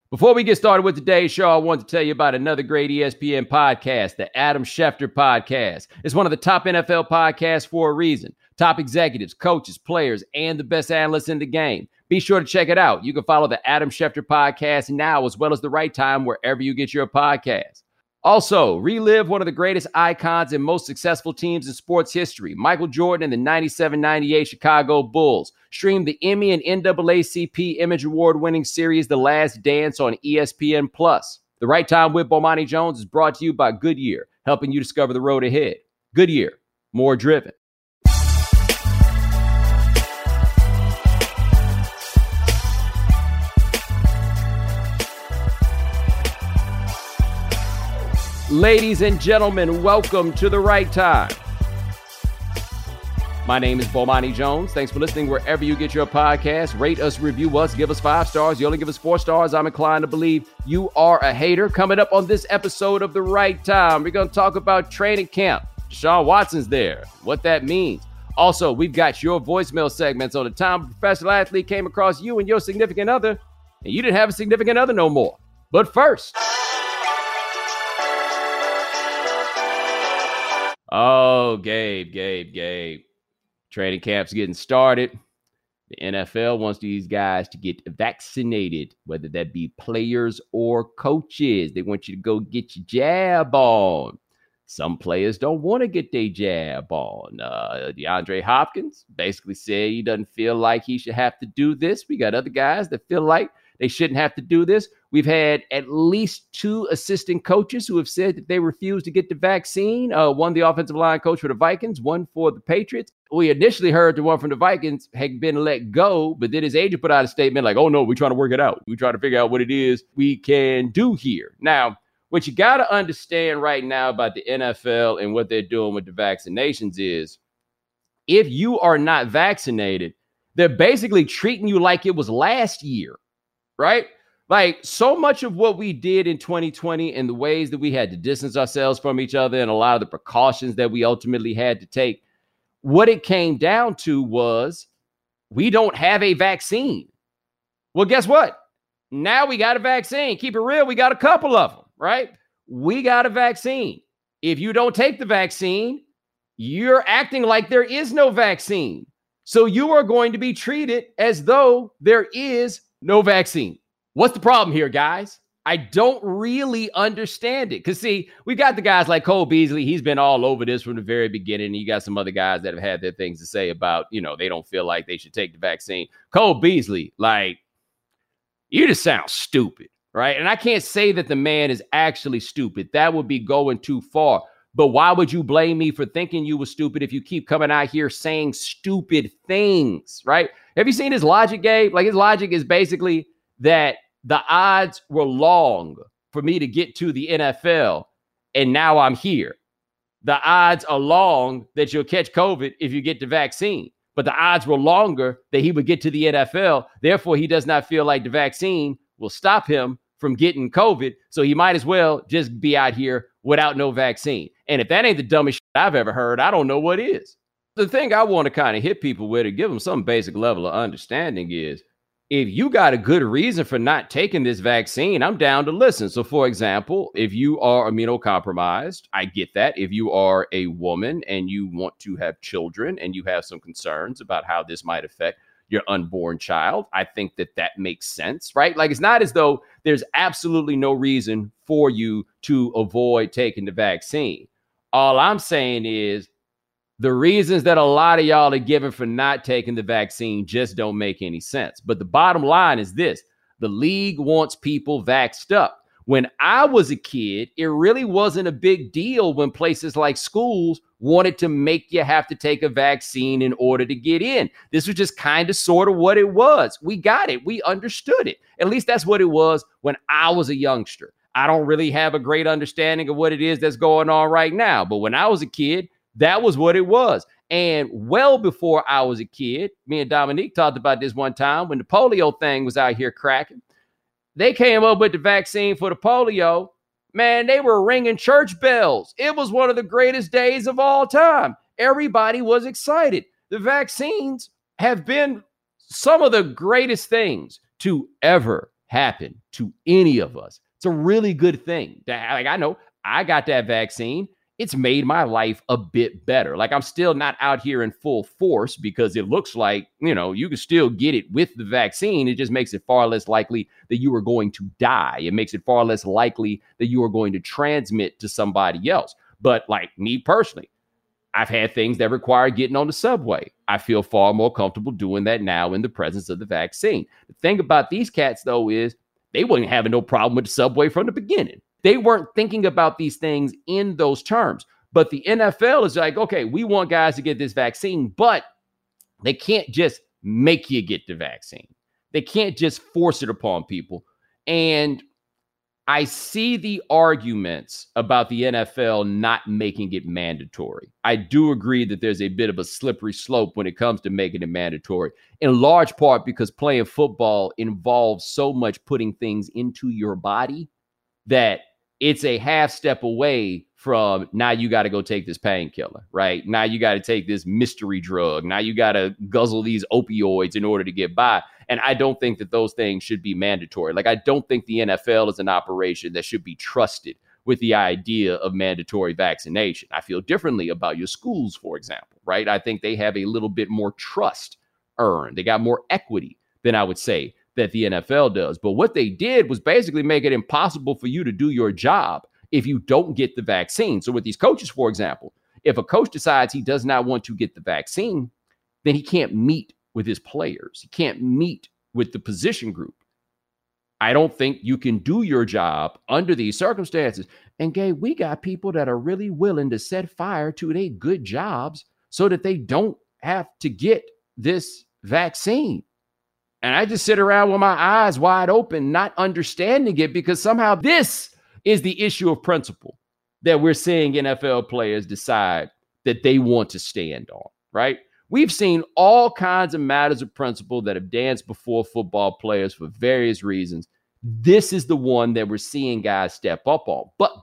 Before we get started with today's show, I want to tell you about another great ESPN podcast, the Adam Schefter Podcast. It's one of the top NFL podcasts for a reason. Top executives, coaches, players, and the best analysts in the game. Be sure to check it out. You can follow the Adam Schefter Podcast now, as well as The Right Time, wherever you get your podcast. Also, relive one of the greatest icons and most successful teams in sports history, Michael Jordan and the 97-98 Chicago Bulls. Stream the Emmy and NAACP Image Award-winning series The Last Dance on ESPN+. The Right Time with Bomani Jones is brought to you by Goodyear, helping you discover the road ahead. Goodyear, more driven. Ladies and gentlemen, welcome to The Right Time. My name is Bomani Jones. Thanks for listening wherever you get your podcast. Rate us, review us, give us 5 stars. You only give us 4 stars, I'm inclined to believe you are a hater. Coming up on this episode of The Right Time, we're going to talk about training camp. Deshaun Watson's there, what that means. Also, we've got your voicemail segments on the time a professional athlete came across you and your significant other, and you didn't have a significant other no more. But first... Oh, Gabe. Training camp's getting started. The NFL wants these guys to get vaccinated, whether that be players or coaches. They want you to go get your jab on. Some players don't want to get their jab on. DeAndre Hopkins basically said he doesn't feel like he should have to do this. We got other guys that feel like they shouldn't have to do this. We've had at least 2 assistant coaches who have said that they refuse to get the vaccine. One, the offensive line coach for the Vikings, one for the Patriots. We initially heard the one from the Vikings had been let go, but then his agent put out a statement like, oh no, we're trying to work it out. We're trying to figure out what it is we can do here. Now, what you got to understand right now about the NFL and what they're doing with the vaccinations is, if you are not vaccinated, they're basically treating you like it was last year, right? Like, so much of what we did in 2020 and the ways that we had to distance ourselves from each other and a lot of the precautions that we ultimately had to take, what it came down to was we don't have a vaccine. Well, guess what? Now we got a vaccine. Keep it real. We got a couple of them, right? We got a vaccine. If you don't take the vaccine, you're acting like there is no vaccine. So you are going to be treated as though there is no vaccine. What's the problem here, guys? I don't really understand it. Because, see, we got the guys like Cole Beasley. He's been all over this from the very beginning. You got some other guys that have had their things to say about, they don't feel like they should take the vaccine. Cole Beasley, like, you just sound stupid, right? And I can't say that the man is actually stupid. That would be going too far. But why would you blame me for thinking you were stupid if you keep coming out here saying stupid things, right? Have you seen his logic, Gabe? Like, his logic is basically that the odds were long for me to get to the NFL, and now I'm here. The odds are long that you'll catch COVID if you get the vaccine, but the odds were longer that he would get to the NFL. Therefore, he does not feel like the vaccine will stop him from getting COVID, so he might as well just be out here without no vaccine. And if that ain't the dumbest shit I've ever heard, I don't know what is. The thing I want to kind of hit people with and give them some basic level of understanding is, if you got a good reason for not taking this vaccine, I'm down to listen. So, for example, if you are immunocompromised, I get that. If you are a woman and you want to have children and you have some concerns about how this might affect your unborn child, I think that that makes sense, right? Like, it's not as though there's absolutely no reason for you to avoid taking the vaccine. All I'm saying is, the reasons that a lot of y'all are giving for not taking the vaccine just don't make any sense. But the bottom line is this: the league wants people vaxxed up. When I was a kid, it really wasn't a big deal when places like schools wanted to make you have to take a vaccine in order to get in. This was just kind of sort of what it was. We got it. We understood it. At least that's what it was when I was a youngster. I don't really have a great understanding of what it is that's going on right now. But when I was a kid, that was what it was. And well before I was a kid, me and Dominique talked about this one time when the polio thing was out here cracking. They came up with the vaccine for the polio. Man, they were ringing church bells. It was one of the greatest days of all time. Everybody was excited. The vaccines have been some of the greatest things to ever happen to any of us. It's a really good thing. I know I got that vaccine. It's made my life a bit better. Like, I'm still not out here in full force because it looks like, you can still get it with the vaccine. It just makes it far less likely that you are going to die. It makes it far less likely that you are going to transmit to somebody else. But like me personally, I've had things that require getting on the subway. I feel far more comfortable doing that now in the presence of the vaccine. The thing about these cats, though, is they wasn't having no problem with the subway from the beginning. They weren't thinking about these things in those terms. But the NFL is like, okay, we want guys to get this vaccine, but they can't just make you get the vaccine. They can't just force it upon people. And I see the arguments about the NFL not making it mandatory. I do agree that there's a bit of a slippery slope when it comes to making it mandatory, in large part because playing football involves so much putting things into your body that it's a half step away from now you got to go take this painkiller, right? Now you got to take this mystery drug. Now you got to guzzle these opioids in order to get by. And I don't think that those things should be mandatory. Like, I don't think the NFL is an operation that should be trusted with the idea of mandatory vaccination. I feel differently about your schools, for example, right? I think they have a little bit more trust earned. They got more equity than I would say that the NFL does. But what they did was basically make it impossible for you to do your job if you don't get the vaccine. So with these coaches, for example, if a coach decides he does not want to get the vaccine, then he can't meet with his players. He can't meet with the position group. I don't think you can do your job under these circumstances. And Gabe, we got people that are really willing to set fire to their good jobs so that they don't have to get this vaccine. And I just sit around with my eyes wide open, not understanding it, because somehow this is the issue of principle that we're seeing NFL players decide that they want to stand on, right? We've seen all kinds of matters of principle that have danced before football players for various reasons. This is the one that we're seeing guys step up on. But,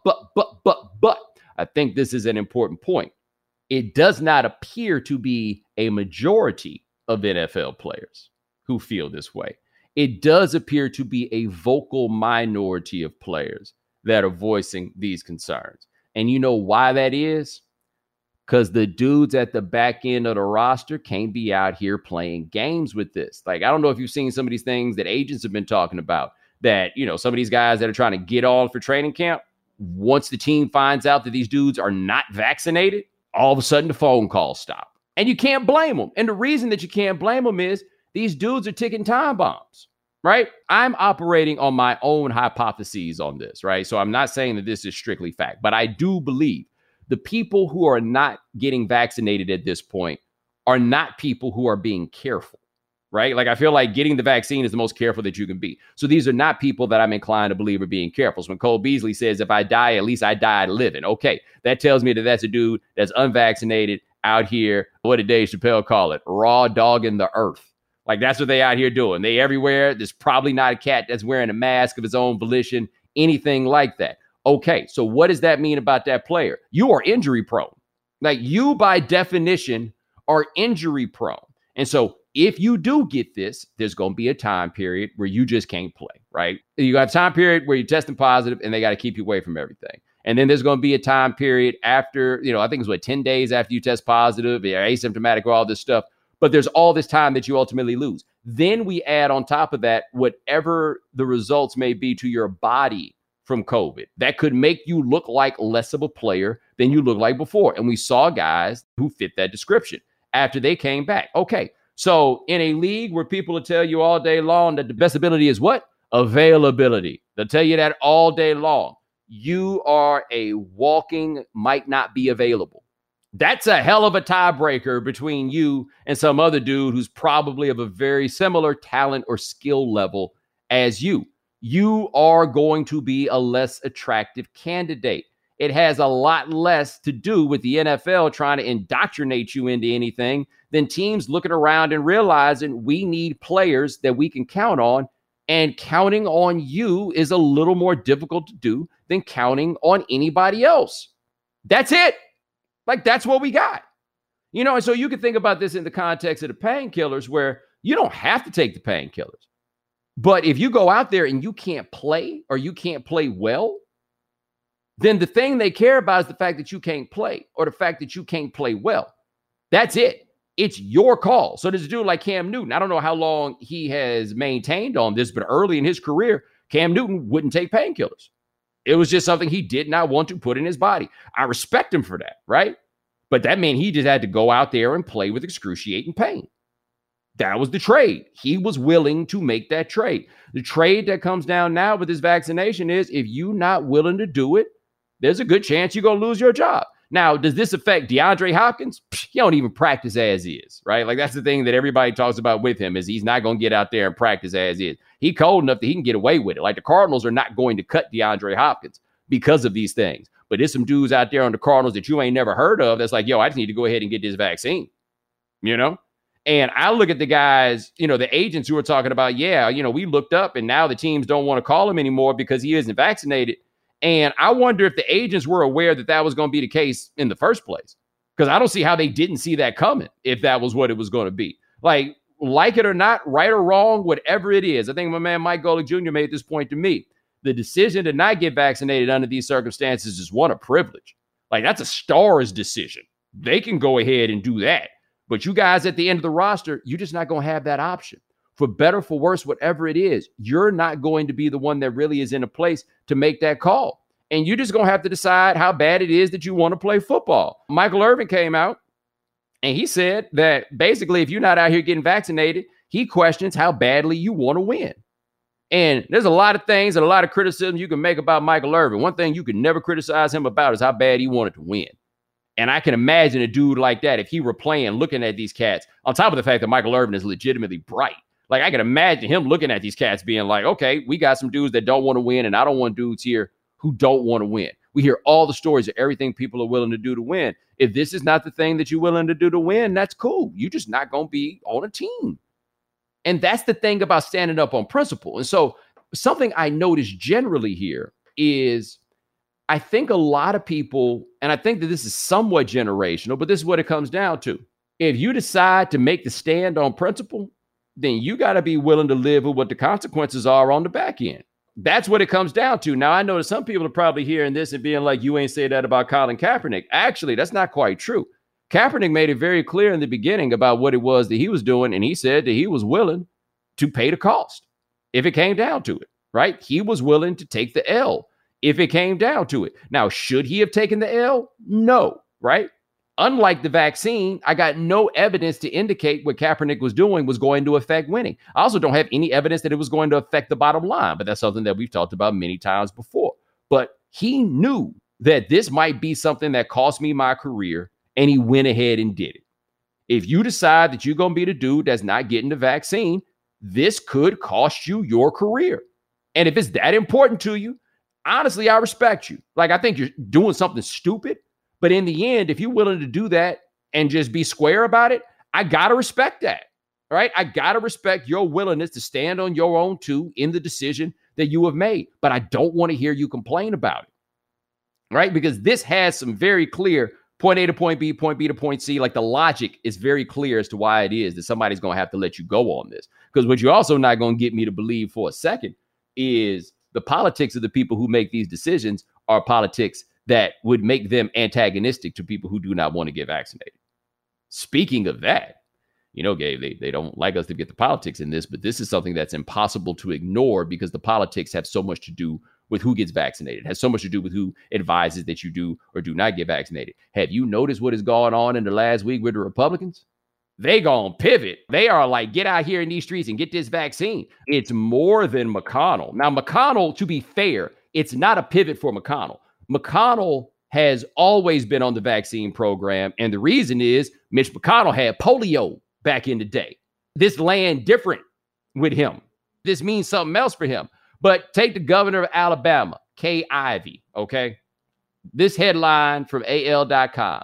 I think this is an important point. It does not appear to be a majority of NFL players who feel this way. It does appear to be a vocal minority of players that are voicing these concerns. And you know why that is? Because the dudes at the back end of the roster can't be out here playing games with this. Like, I don't know if you've seen some of these things that agents have been talking about, that, some of these guys that are trying to get on for training camp, once the team finds out that these dudes are not vaccinated, all of a sudden the phone calls stop. And you can't blame them. And the reason that you can't blame them is these dudes are ticking time bombs, right? I'm operating on my own hypotheses on this, right? So I'm not saying that this is strictly fact, but I do believe the people who are not getting vaccinated at this point are not people who are being careful, right? Like, I feel like getting the vaccine is the most careful that you can be. So these are not people that I'm inclined to believe are being careful. So when Cole Beasley says, if I die, at least I died living. Okay, that tells me that that's a dude that's unvaccinated out here. What did Dave Chappelle call it? Raw dogging the earth. Like, that's what they out here doing. They everywhere. There's probably not a cat that's wearing a mask of his own volition, anything like that. Okay, so what does that mean about that player? You are injury prone. Like, you by definition are injury prone. And so if you do get this, there's going to be a time period where you just can't play, right? You got a time period where you're testing positive and they got to keep you away from everything. And then there's going to be a time period after, I think it's 10 days after you test positive, you're asymptomatic, or all this stuff. But there's all this time that you ultimately lose. Then we add on top of that, whatever the results may be to your body from COVID, that could make you look like less of a player than you look like before. And we saw guys who fit that description after they came back. Okay, so in a league where people will tell you all day long that the best ability is what? Availability. They'll tell you that all day long. You are a walking might not be available. That's a hell of a tiebreaker between you and some other dude who's probably of a very similar talent or skill level as you. You are going to be a less attractive candidate. It has a lot less to do with the NFL trying to indoctrinate you into anything than teams looking around and realizing we need players that we can count on. And counting on you is a little more difficult to do than counting on anybody else. That's it. Like, that's what we got. And so you can think about this in the context of the painkillers, where you don't have to take the painkillers. But if you go out there and you can't play or you can't play well, then the thing they care about is the fact that you can't play or the fact that you can't play well. That's it. It's your call. So there's a dude like Cam Newton. I don't know how long he has maintained on this, but early in his career, Cam Newton wouldn't take painkillers. It was just something he did not want to put in his body. I respect him for that, right? But that meant he just had to go out there and play with excruciating pain. That was the trade. He was willing to make that trade. The trade that comes down now with this vaccination is if you're not willing to do it, there's a good chance you're going to lose your job. Now, does this affect DeAndre Hopkins? He don't even practice as is, right? Like, that's the thing that everybody talks about with him is he's not going to get out there and practice as is. He cold enough that he can get away with it. Like, the Cardinals are not going to cut DeAndre Hopkins because of these things. But there's some dudes out there on the Cardinals that you ain't never heard of that's like, yo, I just need to go ahead and get this vaccine, you know? And I look at the guys, the agents who are talking about, we looked up and now the teams don't want to call him anymore because he isn't vaccinated. And I wonder if the agents were aware that that was going to be the case in the first place, because I don't see how they didn't see that coming if that was what it was going to be. Like it or not, right or wrong, whatever it is. I think my man Mike Golick Jr. made this point to me. The decision to not get vaccinated under these circumstances is one of privilege. Like, that's a star's decision. They can go ahead and do that. But you guys at the end of the roster, you're just not going to have that option. For better, for worse, whatever it is, you're not going to be the one that really is in a place to make that call. And you're just going to have to decide how bad it is that you want to play football. Michael Irvin came out and he said that basically if you're not out here getting vaccinated, he questions how badly you want to win. And there's a lot of things and a lot of criticism you can make about Michael Irvin. One thing you can never criticize him about is how bad he wanted to win. And I can imagine a dude like that, if he were playing, looking at these cats, on top of the fact that Michael Irvin is legitimately bright. Like, I can imagine him looking at these cats being like, okay, we got some dudes that don't want to win, and I don't want dudes here who don't want to win. We hear all the stories of everything people are willing to do to win. If this is not the thing that you're willing to do to win, that's cool. You're just not going to be on a team. And that's the thing about standing up on principle. And so something I notice generally here is I think a lot of people, and I think that this is somewhat generational, but this is what it comes down to. If you decide to make the stand on principle, then you got to be willing to live with what the consequences are on the back end. That's what it comes down to. Now, I know that some people are probably hearing this and being like, you ain't say that about Colin Kaepernick. Actually, that's not quite true. Kaepernick made it very clear in the beginning about what it was that he was doing, and he said that he was willing to pay the cost if it came down to it, right? He was willing to take the L if it came down to it. Now, should he have taken the L? No, right? Unlike the vaccine, I got no evidence to indicate what Kaepernick was doing was going to affect winning. I also don't have any evidence that it was going to affect the bottom line, but that's something that we've talked about many times before. But he knew that this might be something that cost me my career, and he went ahead and did it. If you decide that you're going to be the dude that's not getting the vaccine, this could cost you your career. And if it's that important to you, honestly, I respect you. Like, I think you're doing something stupid. But in the end, if you're willing to do that and just be square about it, I got to respect that, right? I got to respect your willingness to stand on your own too in the decision that you have made. But I don't want to hear you complain about it, right? Because this has some very clear point A to point B to point C. Like, the logic is very clear as to why it is that somebody's going to have to let you go on this. Because what you're also not going to get me to believe for a second is the politics of the people who make these decisions are politics that would make them antagonistic to people who do not want to get vaccinated. Speaking of that, Gabe, they don't like us to get the politics in this, but this is something that's impossible to ignore because the politics have so much to do with who gets vaccinated. It has so much to do with who advises that you do or do not get vaccinated. Have you noticed what has gone on in the last week with the Republicans? They gonna pivot. They are like, get out here in these streets and get this vaccine. It's more than McConnell. Now, McConnell, to be fair, it's not a pivot for McConnell. McConnell has always been on the vaccine program. And the reason is Mitch McConnell had polio back in the day. This land different with him. This means something else for him. But take the governor of Alabama, Kay Ivey, okay? This headline from AL.com.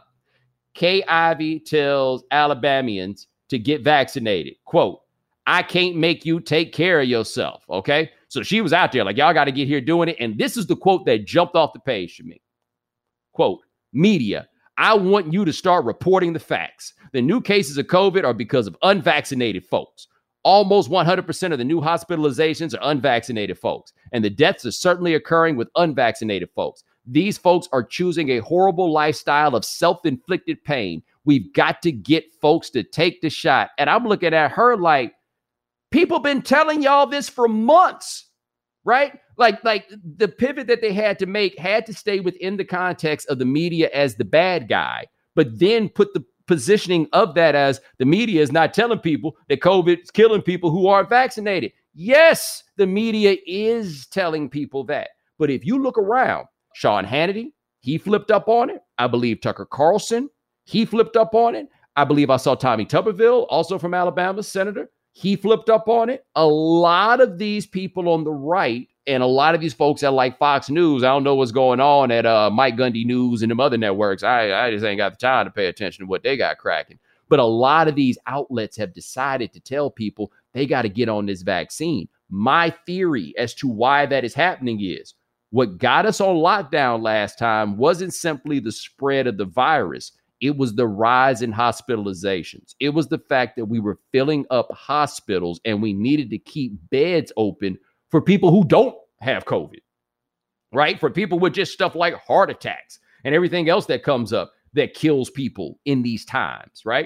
Kay Ivey tells Alabamians to get vaccinated. Quote, I can't make you take care of yourself, okay? So she was out there like, y'all got to get here doing it. And this is the quote that jumped off the page for me. Quote, media, I want you to start reporting the facts. The new cases of COVID are because of unvaccinated folks. Almost 100% of the new hospitalizations are unvaccinated folks, and the deaths are certainly occurring with unvaccinated folks. These folks are choosing a horrible lifestyle of self-inflicted pain. We've got to get folks to take the shot. And I'm looking at her like, people been telling y'all this for months, right? Like the pivot that they had to make had to stay within the context of the media as the bad guy, but then put the positioning of that as the media is not telling people that COVID is killing people who aren't vaccinated. Yes, the media is telling people that. But if you look around, Sean Hannity, he flipped up on it. I believe Tucker Carlson, he flipped up on it. I believe I saw Tommy Tuberville, also from Alabama, senator. He flipped up on it. A lot of these people on the right and a lot of these folks at like Fox News, I don't know what's going on at Mike Gundy News and them other networks. I just ain't got the time to pay attention to what they got cracking. But a lot of these outlets have decided to tell people they got to get on this vaccine. My theory as to why that is happening is what got us on lockdown last time wasn't simply the spread of the virus. It was the rise in hospitalizations. It was the fact that we were filling up hospitals and we needed to keep beds open for people who don't have COVID, right? For people with just stuff like heart attacks and everything else that comes up that kills people in these times, right?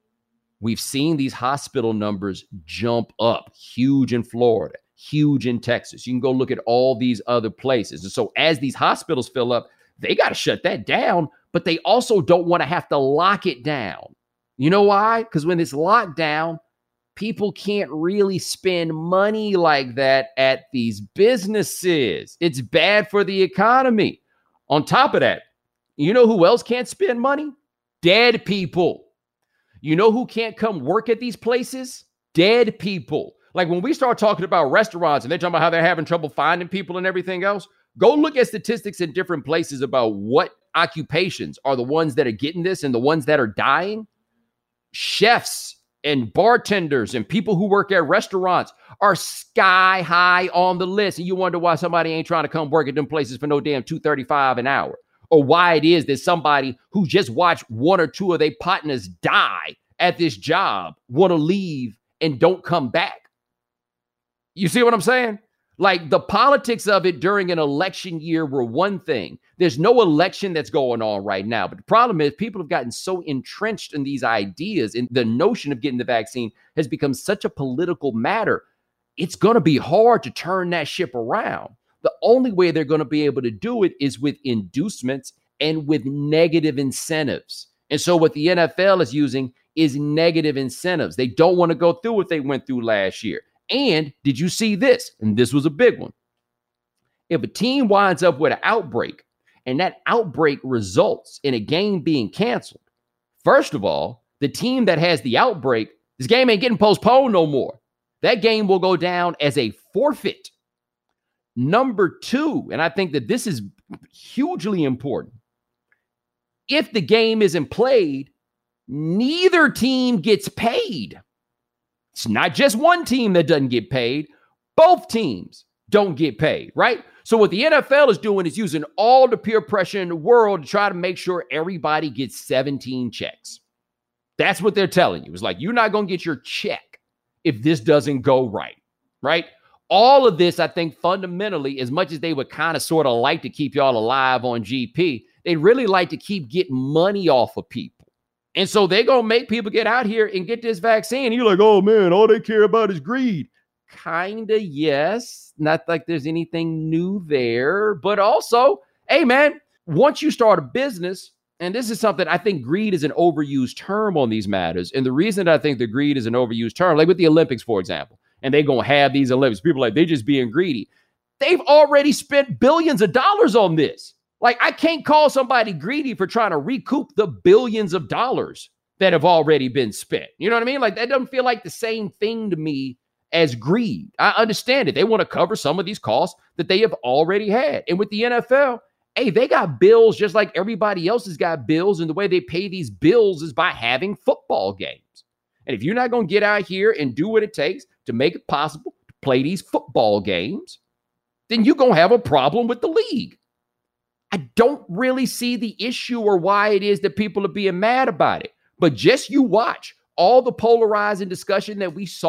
We've seen these hospital numbers jump up, huge in Florida, huge in Texas. You can go look at all these other places. And so as these hospitals fill up, they got to shut that down, but they also don't want to have to lock it down. You know why? Because when it's locked down, people can't really spend money like that at these businesses. It's bad for the economy. On top of that, you know who else can't spend money? Dead people. You know who can't come work at these places? Dead people. Like when we start talking about restaurants and they're talking about how they're having trouble finding people and everything else, go look at statistics in different places about what occupations are the ones that are getting this and the ones that are dying. Chefs and bartenders and people who work at restaurants are sky high on the list. And you wonder why somebody ain't trying to come work at them places for no damn $2.35 an hour. Or why it is that somebody who just watched one or two of their partners die at this job want to leave and don't come back. You see what I'm saying? Like the politics of it during an election year were one thing. There's no election that's going on right now. But the problem is people have gotten so entrenched in these ideas and the notion of getting the vaccine has become such a political matter. It's going to be hard to turn that ship around. The only way they're going to be able to do it is with inducements and with negative incentives. And so what the NFL is using is negative incentives. They don't want to go through what they went through last year. And did you see this? And this was a big one. If a team winds up with an outbreak and that outbreak results in a game being canceled, first of all, the team that has the outbreak, this game ain't getting postponed no more. That game will go down as a forfeit. Number two, and I think that this is hugely important. If the game isn't played, neither team gets paid. It's not just one team that doesn't get paid. Both teams don't get paid, right? So what the NFL is doing is using all the peer pressure in the world to try to make sure everybody gets 17 checks. That's what they're telling you. It's like, you're not going to get your check if this doesn't go right, right? All of this, I think, fundamentally, as much as they would kind of sort of like to keep y'all alive on GP, they really like to keep getting money off of people. And so they're going to make people get out here and get this vaccine. You're like, oh, man, all they care about is greed. Kind of, yes. Not like there's anything new there. But also, hey, man, once you start a business, and this is something I think greed is an overused term on these matters. And the reason I think the greed is an overused term, like with the Olympics, for example, and they're going to have these Olympics, people are like, they just being greedy. They've already spent billions of dollars on this. Like, I can't call somebody greedy for trying to recoup the billions of dollars that have already been spent. You know what I mean? Like, that doesn't feel like the same thing to me as greed. I understand it. They want to cover some of these costs that they have already had. And with the NFL, hey, they got bills just like everybody else has got bills. And the way they pay these bills is by having football games. And if you're not going to get out here and do what it takes to make it possible to play these football games, then you're going to have a problem with the league. I don't really see the issue or why it is that people are being mad about it. But just you watch all the polarizing discussion that we saw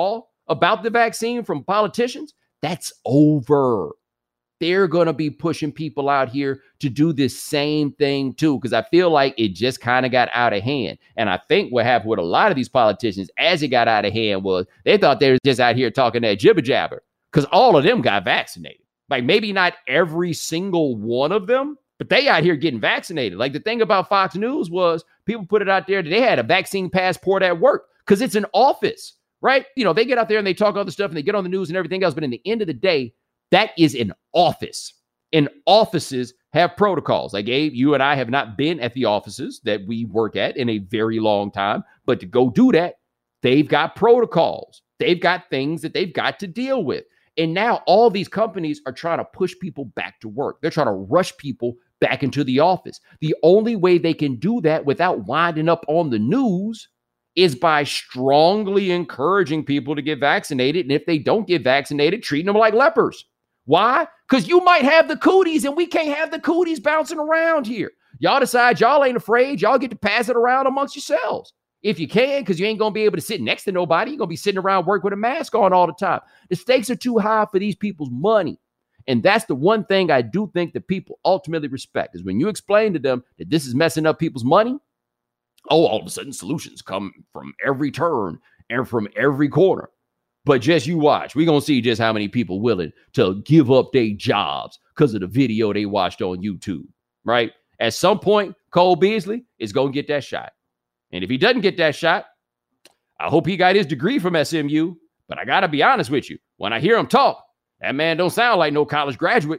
about the vaccine from politicians, that's over. They're going to be pushing people out here to do this same thing too, because I feel like it just kind of got out of hand. And I think what happened with a lot of these politicians as it got out of hand was they thought they were just out here talking that jibber jabber, because all of them got vaccinated. Like maybe not every single one of them, but they out here getting vaccinated. Like the thing about Fox News was people put it out there that they had a vaccine passport at work because it's an office, right? You know, they get out there and they talk all the stuff and they get on the news and everything else. But in the end of the day, that is an office. And offices have protocols. Like Abe, you and I have not been at the offices that we work at in a very long time. But to go do that, they've got protocols. They've got things that they've got to deal with. And now all these companies are trying to push people back to work. They're trying to rush people back into the office. The only way they can do that without winding up on the news is by strongly encouraging people to get vaccinated. And if they don't get vaccinated, treating them like lepers. Why? Because you might have the cooties and we can't have the cooties bouncing around here. Y'all decide y'all ain't afraid. Y'all get to pass it around amongst yourselves. If you can, because you ain't going to be able to sit next to nobody. You're going to be sitting around work with a mask on all the time. The stakes are too high for these people's money. And that's the one thing I do think that people ultimately respect is when you explain to them that this is messing up people's money. Oh, all of a sudden solutions come from every turn and from every corner. But just you watch. We're going to see just how many people willing to give up their jobs because of the video they watched on YouTube, right? At some point, Cole Beasley is going to get that shot. And if he doesn't get that shot, I hope he got his degree from SMU. But I got to be honest with you. When I hear him talk, that man don't sound like no college graduate.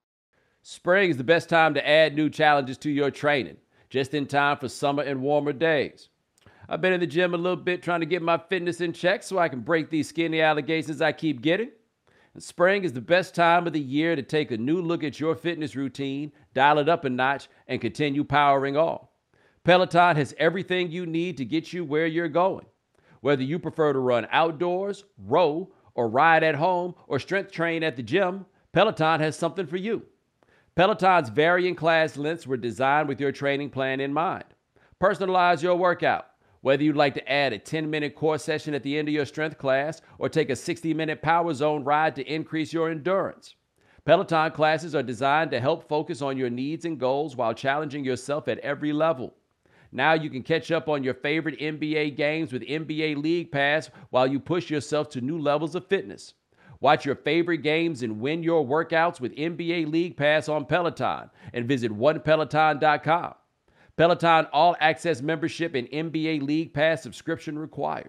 Spring is the best time to add new challenges to your training, just in time for summer and warmer days. I've been in the gym a little bit trying to get my fitness in check so I can break these skinny allegations I keep getting. And spring is the best time of the year to take a new look at your fitness routine, dial it up a notch, and continue powering on. Peloton has everything you need to get you where you're going. Whether you prefer to run outdoors, row, or ride at home, or strength train at the gym, Peloton has something for you. Peloton's varying class lengths were designed with your training plan in mind. Personalize your workout. Whether you'd like to add a 10-minute core session at the end of your strength class or take a 60-minute power zone ride to increase your endurance. Peloton classes are designed to help focus on your needs and goals while challenging yourself at every level. Now you can catch up on your favorite NBA games with NBA League Pass while you push yourself to new levels of fitness. Watch your favorite games and win your workouts with NBA League Pass on Peloton and visit onepeloton.com. Peloton All Access membership and NBA League Pass subscription required.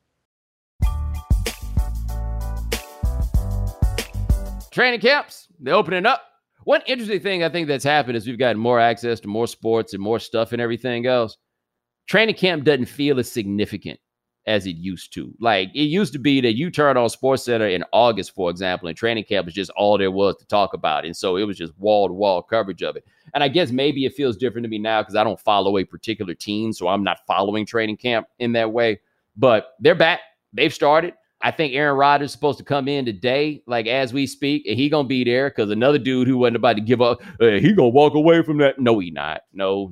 Training camps, they're opening up. One interesting thing I think that's happened is we've gotten more access to more sports and more stuff and everything else. Training camp doesn't feel as significant as it used to. Like, it used to be that you turn on SportsCenter in August, for example, and training camp was just all there was to talk about. And so it was just wall-to-wall coverage of it. And I guess maybe it feels different to me now because I don't follow a particular team, so I'm not following training camp in that way. But they're back. They've started. I think Aaron Rodgers is supposed to come in today, like as we speak, and he going to be there because another dude who wasn't about to give up, he going to walk away from that. No, he not. No.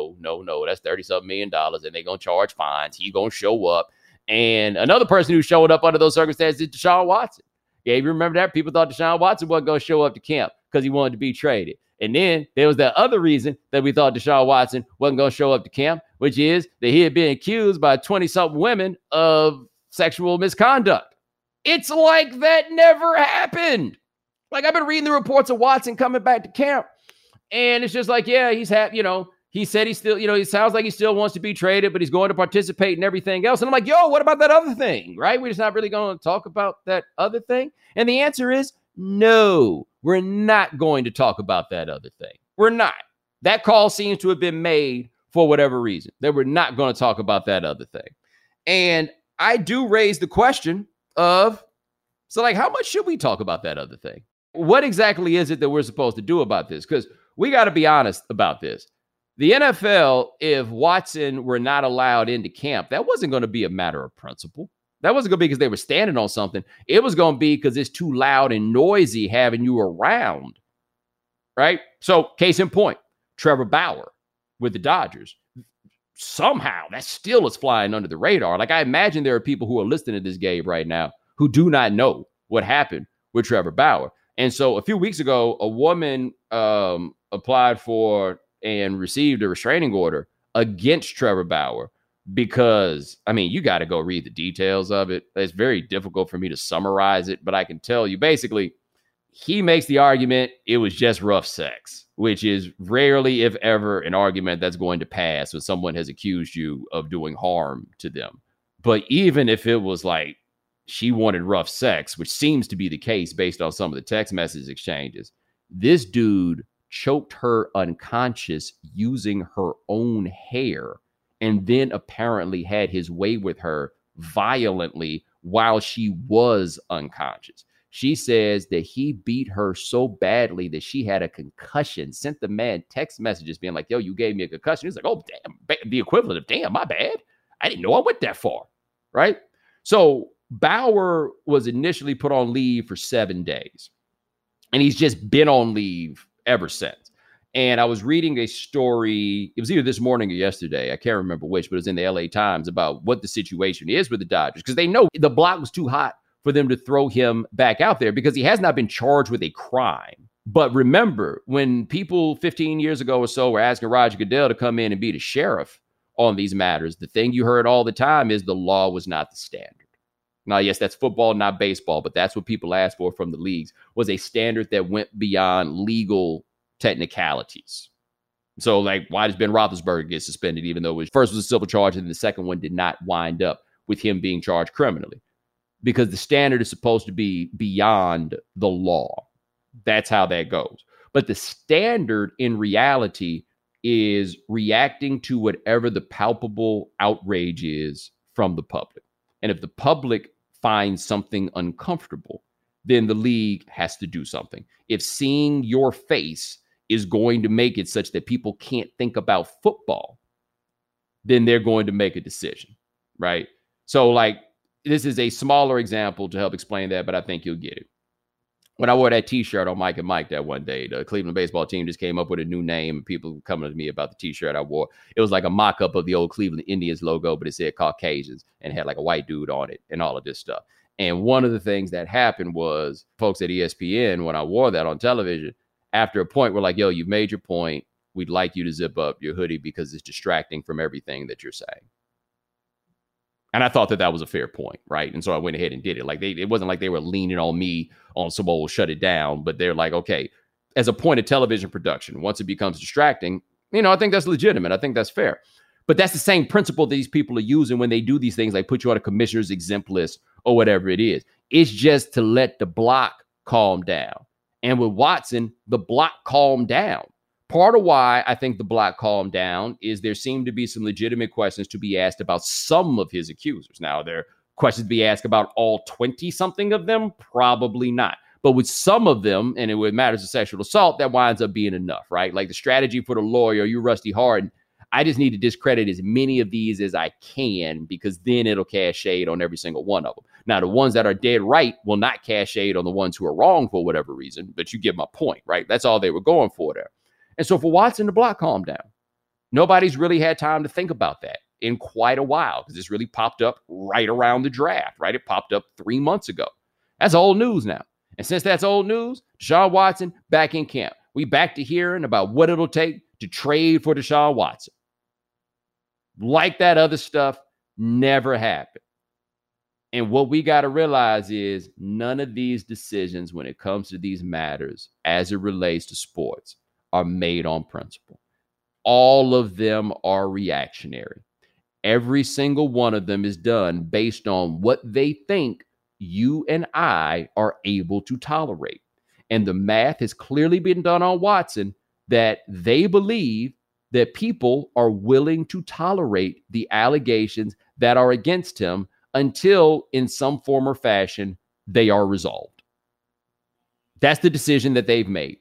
That's $30-something million, and they going to charge fines. He going to show up. And another person who showed up under those circumstances is Deshaun Watson. Yeah, you remember that? People thought Deshaun Watson wasn't going to show up to camp because he wanted to be traded. And then there was that other reason that we thought Deshaun Watson wasn't going to show up to camp, which is that he had been accused by 20-something women of sexual misconduct. It's like that never happened. Like, I've been reading the reports of Watson coming back to camp, and it's just like, yeah, he's happy, he said he still, he sounds like he still wants to be traded, but he's going to participate in everything else. And I'm like, yo, what about that other thing, right? We're just not really going to talk about that other thing. And the answer is no, we're not going to talk about that other thing. We're not. That call seems to have been made for whatever reason, that we're not going to talk about that other thing. And I do raise the question of, so like, how much should we talk about that other thing? What exactly is it that we're supposed to do about this? Because we got to be honest about this. The NFL, if Watson were not allowed into camp, that wasn't going to be a matter of principle. That wasn't going to be because they were standing on something. It was going to be because it's too loud and noisy having you around, right? So, case in point, Trevor Bauer with the Dodgers. Somehow, that still is flying under the radar. Like, I imagine there are people who are listening to this game right now who do not know what happened with Trevor Bauer. And so a few weeks ago, a woman applied for and received a restraining order against Trevor Bauer because, I mean, you got to go read the details of it. It's very difficult for me to summarize it, but I can tell you basically, he makes the argument it was just rough sex, which is rarely, if ever, an argument that's going to pass when someone has accused you of doing harm to them. But even if it was like she wanted rough sex, which seems to be the case based on some of the text message exchanges, this dude choked her unconscious using her own hair and then apparently had his way with her violently while she was unconscious. She says that he beat her so badly that she had a concussion, sent the man text messages being like, yo, you gave me a concussion. He's like, oh, damn, the equivalent of damn, my bad. I didn't know I went that far, right? So Bauer was initially put on leave for 7 days, and he's just been on leave ever since. And I was reading a story, it was either this morning or yesterday, I can't remember which, but it was in the LA Times about what the situation is with the Dodgers, because they know the block was too hot for them to throw him back out there because he has not been charged with a crime. But remember, when people 15 years ago or so were asking Roger Goodell to come in and be the sheriff on these matters, the thing you heard all the time is the law was not the standard. Now, yes, that's football, not baseball, but that's what people asked for from the leagues, was a standard that went beyond legal technicalities. So, like, why does Ben Roethlisberger get suspended, even though his first was a civil charge and the second one did not wind up with him being charged criminally? Because the standard is supposed to be beyond the law. That's how that goes. But the standard in reality is reacting to whatever the palpable outrage is from the public. And if the public finds something uncomfortable, then the league has to do something. If seeing your face is going to make it such that people can't think about football, then they're going to make a decision, right? So, like, this is a smaller example to help explain that, but I think you'll get it. When I wore that T-shirt on Mike and Mike that one day, the Cleveland baseball team just came up with a new name, and people were coming to me about the T-shirt I wore. It was like a mock-up of the old Cleveland Indians logo, but it said Caucasians and had like a white dude on it and all of this stuff. And one of the things that happened was folks at ESPN, when I wore that on television, after a point were like, yo, you've made your point. We'd like you to zip up your hoodie because it's distracting from everything that you're saying. And I thought that that was a fair point, right? And so I went ahead and did it. Like, it wasn't like they were leaning on me on some old shut it down, but they're like, okay, as a point of television production, once it becomes distracting, I think that's legitimate. I think that's fair. But that's the same principle these people are using when they do these things, like put you on a commissioner's exempt list or whatever it is. It's just to let the block calm down. And with Watson, the block calmed down. Part of why I think the block calmed down is there seemed to be some legitimate questions to be asked about some of his accusers. Now, there are questions to be asked about all 20-something of them? Probably not. But with some of them, and with matters of sexual assault, that winds up being enough, right? Like the strategy for the lawyer, you Rusty Hardin, I just need to discredit as many of these as I can because then it'll cast shade on every single one of them. Now, the ones that are dead right will not cast shade on the ones who are wrong for whatever reason, but you get my point, right? That's all they were going for there. And so for Watson, the block calmed down. Nobody's really had time to think about that in quite a while because this really popped up right around the draft, right? It popped up 3 months ago. That's old news now. And since that's old news, Deshaun Watson back in camp. We back to hearing about what it'll take to trade for Deshaun Watson. Like that other stuff never happened. And what we got to realize is none of these decisions when it comes to these matters as it relates to sports are made on principle. All of them are reactionary. Every single one of them is done based on what they think you and I are able to tolerate. And the math has clearly been done on Watson that they believe that people are willing to tolerate the allegations that are against him until in some form or fashion they are resolved. That's the decision that they've made.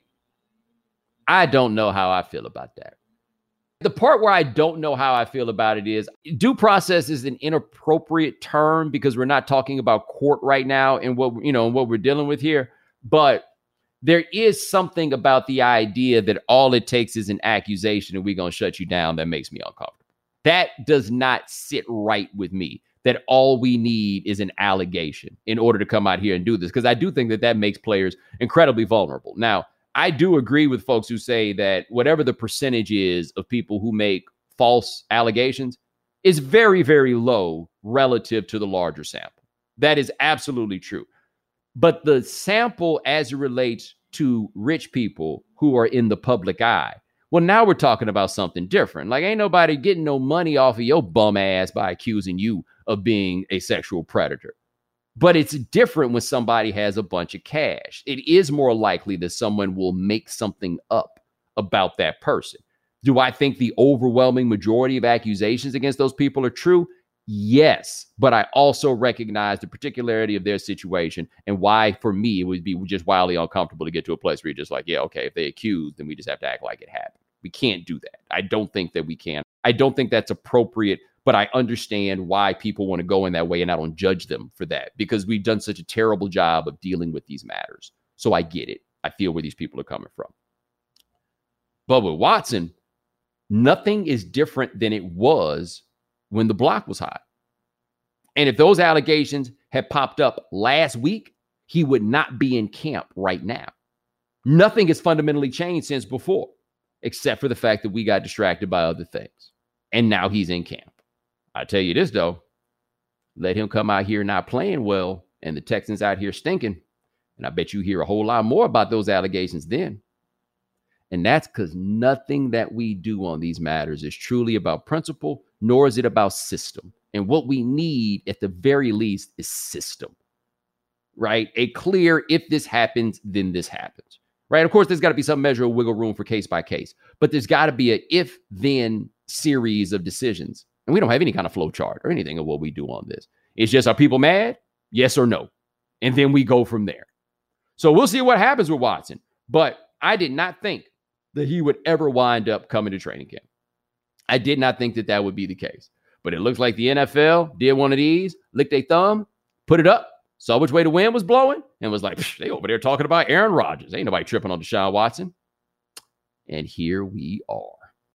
I don't know how I feel about that. The part where I don't know how I feel about it is due process is an inappropriate term because we're not talking about court right now and what we're dealing with here. But there is something about the idea that all it takes is an accusation and we're going to shut you down that makes me uncomfortable. That does not sit right with me that all we need is an allegation in order to come out here and do this. Because I do think that makes players incredibly vulnerable. Now, I do agree with folks who say that whatever the percentage is of people who make false allegations is very, very low relative to the larger sample. That is absolutely true. But the sample as it relates to rich people who are in the public eye, well, now we're talking about something different. Like, ain't nobody getting no money off of your bum ass by accusing you of being a sexual predator. But it's different when somebody has a bunch of cash. It is more likely that someone will make something up about that person. Do I think the overwhelming majority of accusations against those people are true? Yes, but I also recognize the particularity of their situation and why, for me, it would be just wildly uncomfortable to get to a place where you're just like, yeah, okay, if they accused, then we just have to act like it happened. We can't do that. I don't think that we can. I don't think that's appropriate, but I understand why people want to go in that way, and I don't judge them for that because we've done such a terrible job of dealing with these matters. So I get it. I feel where these people are coming from. But with Watson, nothing is different than it was when the block was hot. And if those allegations had popped up last week, he would not be in camp right now. Nothing has fundamentally changed since before, except for the fact that we got distracted by other things. And now he's in camp. I tell you this, though, let him come out here not playing well and the Texans out here stinking. And I bet you hear a whole lot more about those allegations then. And that's because nothing that we do on these matters is truly about principle, nor is it about system. And what we need at the very least is system, right? A clear, if this happens, then this happens, right? Of course, there's got to be some measure of wiggle room for case by case, but there's got to be a if-then series of decisions. And we don't have any kind of flow chart or anything of what we do on this. It's just, are people mad? Yes or no? And then we go from there. So we'll see what happens with Watson. But I did not think that he would ever wind up coming to training camp. I did not think that that would be the case. But it looks like the NFL did one of these, licked their thumb, put it up, saw which way the wind was blowing, and was like, they over there talking about Aaron Rodgers. Ain't nobody tripping on Deshaun Watson. And here we are.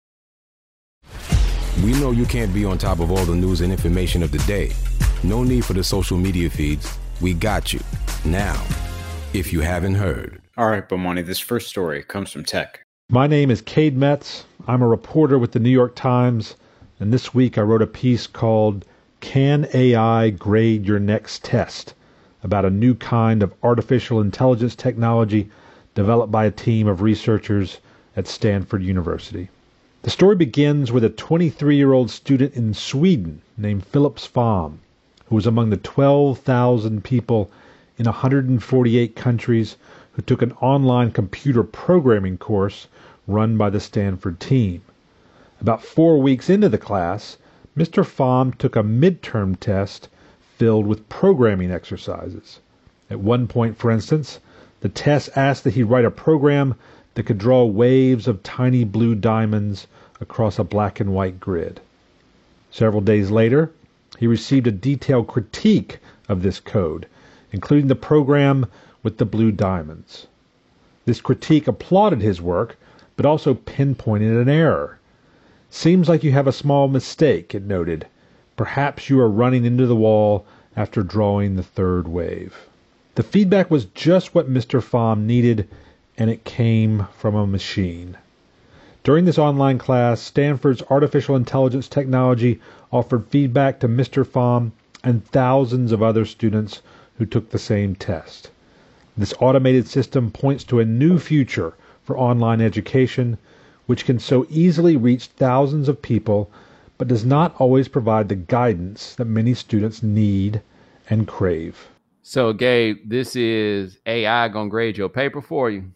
We know you can't be on top of all the news and information of the day. No need for the social media feeds. We got you. Now, if you haven't heard. All right, Bomani, this first story comes from Tech. My name is Cade Metz. I'm a reporter with the New York Times, and this week I wrote a piece called Can AI Grade Your Next Test? About a new kind of artificial intelligence technology developed by a team of researchers at Stanford University. The story begins with a 23-year-old student in Sweden named Philips Pham, who was among the 12,000 people in 148 countries who took an online computer programming course run by the Stanford team. About 4 weeks into the class, Mr. Pham took a midterm test filled with programming exercises. At one point, for instance, the test asked that he write a program that could draw waves of tiny blue diamonds across a black and white grid. Several days later, he received a detailed critique of this code, including the program with the blue diamonds. This critique applauded his work, but also pinpointed an error. Seems like you have a small mistake, it noted. Perhaps you are running into the wall after drawing the third wave. The feedback was just what Mr. Pham needed, and it came from a machine. During this online class, Stanford's artificial intelligence technology offered feedback to Mr. Pham and thousands of other students who took the same test. This automated system points to a new future for online education, which can so easily reach thousands of people, but does not always provide the guidance that many students need and crave. So, Gabe, this is AI gonna grade your paper for you.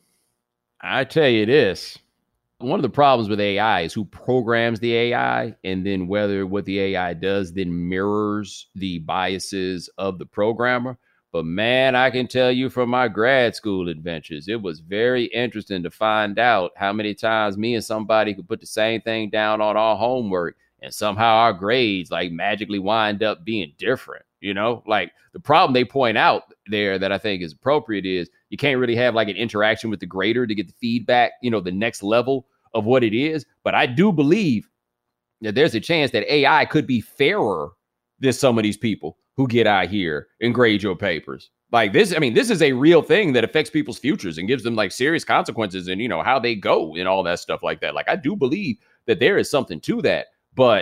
I tell you this, one of the problems with AI is who programs the AI, and then whether what the AI does then mirrors the biases of the programmer. But man, I can tell you from my grad school adventures, it was very interesting to find out how many times me and somebody could put the same thing down on our homework and somehow our grades like magically wind up being different. You know, like the problem they point out there that I think is appropriate is you can't really have like an interaction with the grader to get the feedback, you know, the next level of what it is. But I do believe that there's a chance that AI could be fairer than some of these people who get out here and grade your papers. Like this, I mean, this is a real thing that affects people's futures and gives them like serious consequences and, how they go and all that stuff like that. Like, I do believe that there is something to that, but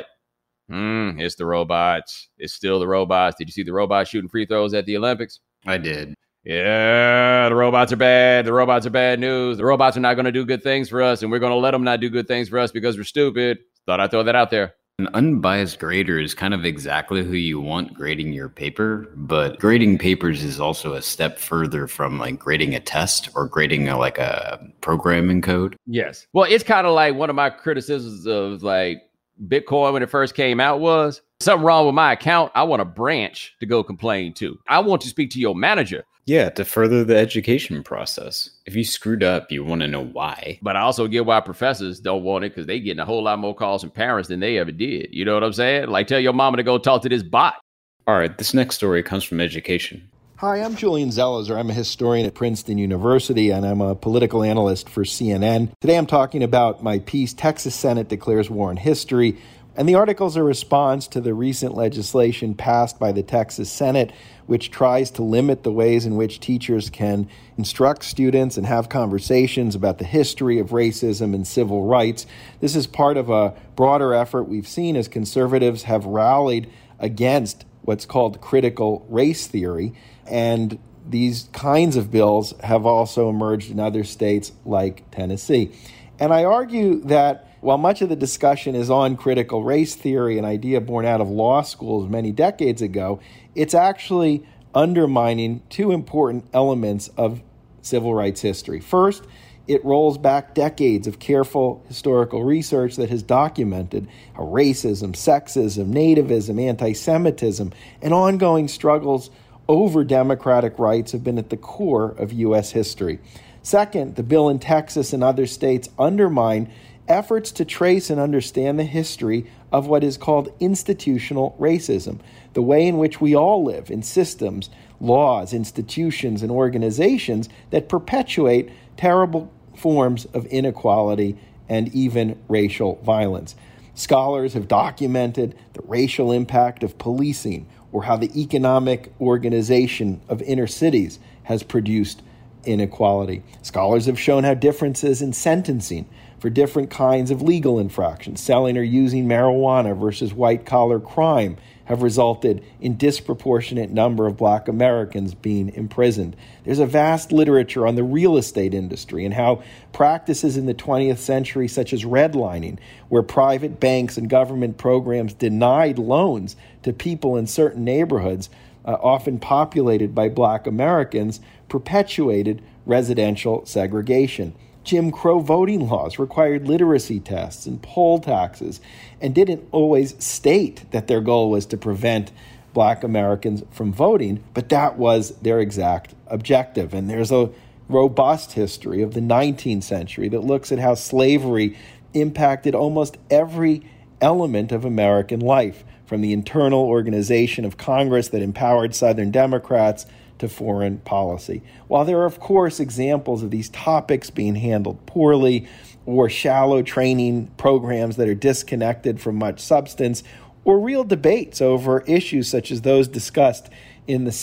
it's the robots. It's still the robots. Did you see the robots shooting free throws at the Olympics? I did. Yeah, the robots are bad. The robots are bad news. The robots are not going to do good things for us, and we're going to let them not do good things for us because we're stupid. Thought I'd throw that out there. An unbiased grader is kind of exactly who you want grading your paper, but grading papers is also a step further from like grading a test or grading a programming code. Yes. Well, it's kind of like one of my criticisms of like Bitcoin when it first came out was something wrong with my account. I want a branch to go complain to. I want to speak to your manager. Yeah, to further the education process. If you screwed up, you want to know why. But I also get why professors don't want it because they getting a whole lot more calls from parents than they ever did. You know what I'm saying? Like, tell your mama to go talk to this bot. All right, this next story comes from education. Hi, I'm Julian Zelizer. I'm a historian at Princeton University, and I'm a political analyst for CNN. Today I'm talking about my piece, Texas Senate Declares War on History. And the article is a response to the recent legislation passed by the Texas Senate, which tries to limit the ways in which teachers can instruct students and have conversations about the history of racism and civil rights. This is part of a broader effort we've seen as conservatives have rallied against what's called critical race theory. And these kinds of bills have also emerged in other states like Tennessee. And I argue that while much of the discussion is on critical race theory, an idea born out of law schools many decades ago, it's actually undermining two important elements of civil rights history. First, it rolls back decades of careful historical research that has documented how racism, sexism, nativism, anti-Semitism, and ongoing struggles over democratic rights have been at the core of U.S. history. Second, the bill in Texas and other states undermine efforts to trace and understand the history of what is called institutional racism, the way in which we all live in systems, laws, institutions, and organizations that perpetuate terrible forms of inequality and even racial violence. Scholars have documented the racial impact of policing or how the economic organization of inner cities has produced inequality. Scholars have shown how differences in sentencing for different kinds of legal infractions, selling or using marijuana versus white-collar crime, have resulted in disproportionate number of Black Americans being imprisoned. There's a vast literature on the real estate industry and how practices in the 20th century, such as redlining, where private banks and government programs denied loans to people in certain neighborhoods, often populated by Black Americans, perpetuated residential segregation. Jim Crow voting laws required literacy tests and poll taxes and didn't always state that their goal was to prevent Black Americans from voting, but that was their exact objective. And there's a robust history of the 19th century that looks at how slavery impacted almost every element of American life, from the internal organization of Congress that empowered Southern Democrats to foreign policy. While there are, of course, examples of these topics being handled poorly or shallow training programs that are disconnected from much substance, or real debates over issues such as those discussed in the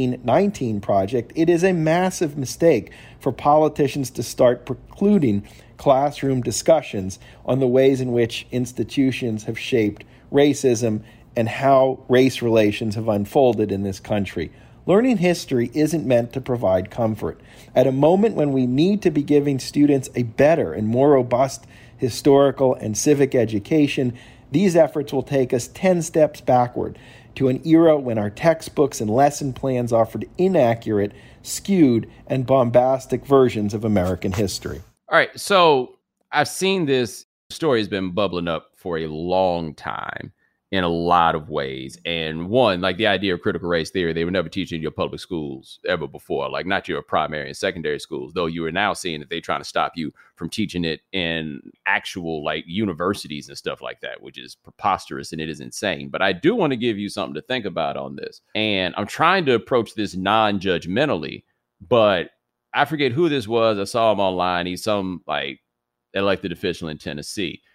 1619 Project, it is a massive mistake for politicians to start precluding classroom discussions on the ways in which institutions have shaped racism and how race relations have unfolded in this country. Learning history isn't meant to provide comfort. At a moment when we need to be giving students a better and more robust historical and civic education, these efforts will take us 10 steps backward to an era when our textbooks and lesson plans offered inaccurate, skewed, and bombastic versions of American history. All right, so I've seen this story has been bubbling up for a long time in a lot of ways. And one, like the idea of critical race theory, they were never teaching your public schools ever before, like not your primary and secondary schools, though you are now seeing that they're trying to stop you from teaching it in actual like universities and stuff like that, which is preposterous and it is insane. But I do want to give you something to think about on this. And I'm trying to approach this non-judgmentally, but I forget who this was. I saw him online. He's some like elected official in Tennessee.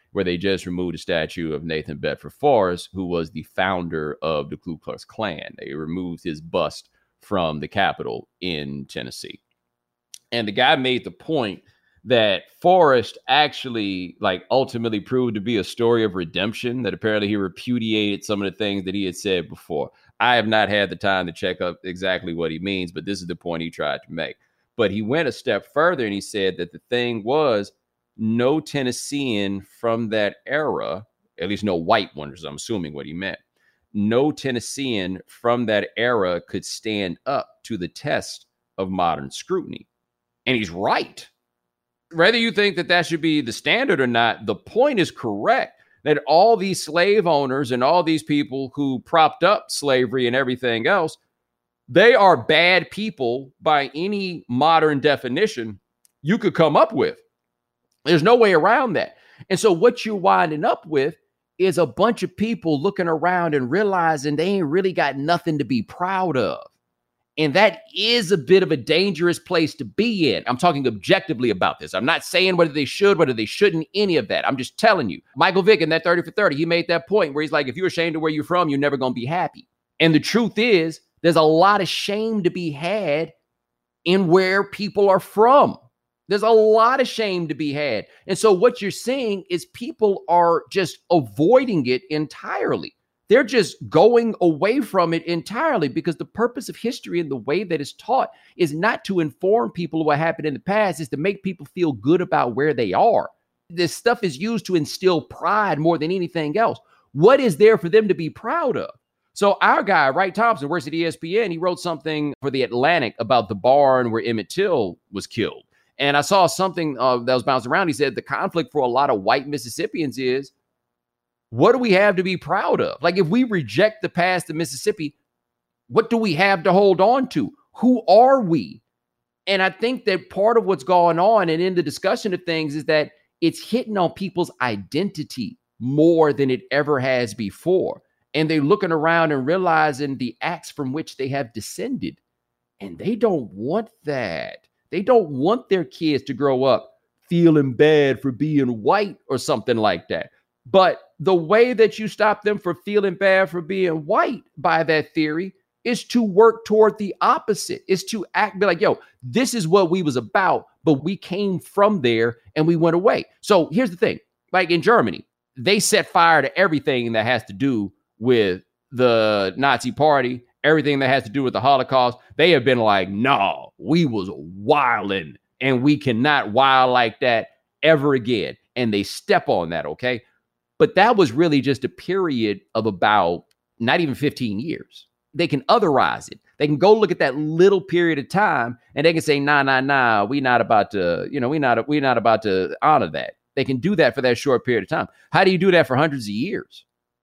where they just removed a statue of Nathan Bedford Forrest, who was the founder of the Ku Klux Klan. They removed his bust from the Capitol in Tennessee. And the guy made the point that Forrest actually ultimately proved to be a story of redemption, that apparently he repudiated some of the things that he had said before. I have not had the time to check up exactly what he means, but this is the point he tried to make. But he went a step further and he said that the thing was no Tennessean from that era, at least no white one, I'm assuming what he meant, no Tennessean from that era could stand up to the test of modern scrutiny. And he's right. Whether you think that that should be the standard or not, the point is correct that all these slave owners and all these people who propped up slavery and everything else, they are bad people by any modern definition you could come up with. There's no way around that. And so what you're winding up with is a bunch of people looking around and realizing they ain't really got nothing to be proud of. And that is a bit of a dangerous place to be in. I'm talking objectively about this. I'm not saying whether they should, whether they shouldn't, any of that. I'm just telling you. Michael Vick in that 30 for 30, he made that point where he's like, if you're ashamed of where you're from, you're never going to be happy. And the truth is, there's a lot of shame to be had in where people are from. There's a lot of shame to be had. And so what you're seeing is people are just avoiding it entirely. They're just going away from it entirely because the purpose of history and the way that it's taught is not to inform people what happened in the past, is to make people feel good about where they are. This stuff is used to instill pride more than anything else. What is there for them to be proud of? So our guy, Wright Thompson, works at ESPN. He wrote something for The Atlantic about the barn where Emmett Till was killed. And I saw something that was bouncing around. He said the conflict for a lot of white Mississippians is, what do we have to be proud of? Like, if we reject the past of Mississippi, what do we have to hold on to? Who are we? And I think that part of what's going on and in the discussion of things is that it's hitting on people's identity more than it ever has before. And they're looking around and realizing the acts from which they have descended. And they don't want that. They don't want their kids to grow up feeling bad for being white or something like that. But the way that you stop them from feeling bad for being white by that theory is to work toward the opposite, is to be like, yo, this is what we was about, but we came from there and we went away. So here's the thing, like in Germany, they set fire to everything that has to do with the Nazi party, everything that has to do with the Holocaust. They have been like, no, we was wilding and we cannot wild like that ever again. And they step on that, okay? But that was really just a period of about not even 15 years. They can otherize it. They can go look at that little period of time and they can say, nah, we're not about to, we're not about to honor that. They can do that for that short period of time. How do you do that for hundreds of years?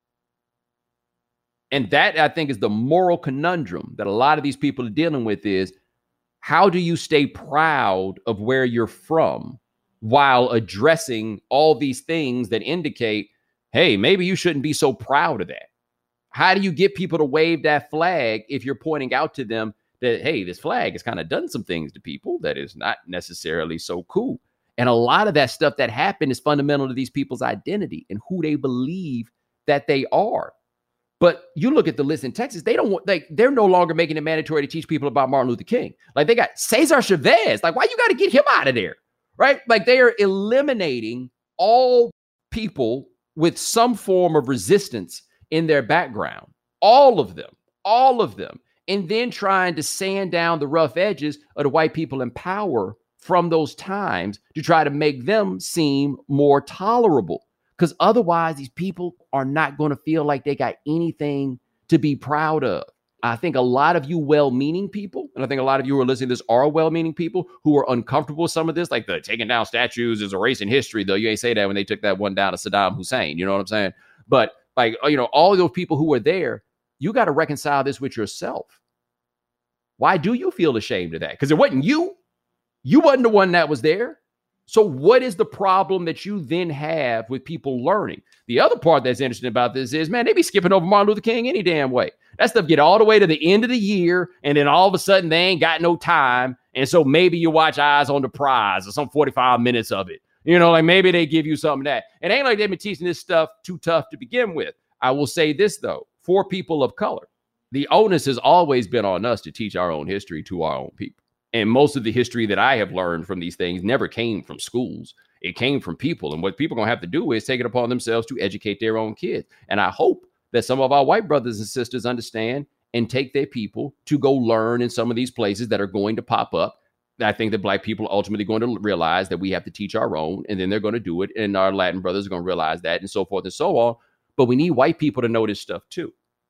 And that, I think, is the moral conundrum that a lot of these people are dealing with is, how do you stay proud of where you're from while addressing all these things that indicate, hey, maybe you shouldn't be so proud of that? How do you get people to wave that flag if you're pointing out to them that, hey, this flag has kind of done some things to people that is not necessarily so cool? And a lot of that stuff that happened is fundamental to these people's identity and who they believe that they are. But you look at the list in Texas, they're no longer making it mandatory to teach people about Martin Luther King. Like, they got Cesar Chavez. Like, why you got to get him out of there? Right? Like, they are eliminating all people with some form of resistance in their background. All of them. And then trying to sand down the rough edges of the white people in power from those times to try to make them seem more tolerable. Because otherwise, these people are not going to feel like they got anything to be proud of. I think a lot of you well-meaning people, and I think a lot of you who are listening to this are well-meaning people who are uncomfortable with some of this, like the taking down statues is erasing history, though you ain't say that when they took that one down to Saddam Hussein. You know what I'm saying? But like, all those people who were there, you got to reconcile this with yourself. Why do you feel ashamed of that? Because it wasn't you. You wasn't the one that was there. So what is the problem that you then have with people learning? The other part that's interesting about this is, man, they be skipping over Martin Luther King any damn way. That stuff get all the way to the end of the year, and then all of a sudden they ain't got no time. And so maybe you watch Eyes on the Prize or some 45 minutes of it. Like maybe they give you some of that. It ain't like they've been teaching this stuff too tough to begin with. I will say this, though, for people of color, the onus has always been on us to teach our own history to our own people. And most of the history that I have learned from these things never came from schools. It came from people. And what people are going to have to do is take it upon themselves to educate their own kids. And I hope that some of our white brothers and sisters understand and take their people to go learn in some of these places that are going to pop up. I think that Black people are ultimately going to realize that we have to teach our own, and then they're going to do it. And our Latin brothers are going to realize that, and so forth and so on. But we need white people to know this stuff too.